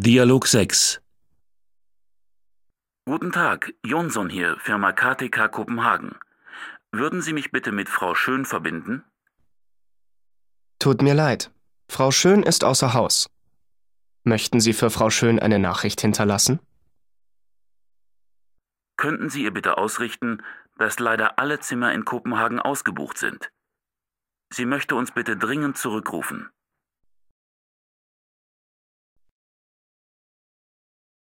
Dialog 6. Guten Tag, Jonsson hier, Firma KTK Kopenhagen. Würden Sie mich bitte mit Frau Schön verbinden? Tut mir leid. Frau Schön ist außer Haus. Möchten Sie für Frau Schön eine Nachricht hinterlassen? Könnten Sie ihr bitte ausrichten, dass leider alle Zimmer in Kopenhagen ausgebucht sind? Sie möchte uns bitte dringend zurückrufen.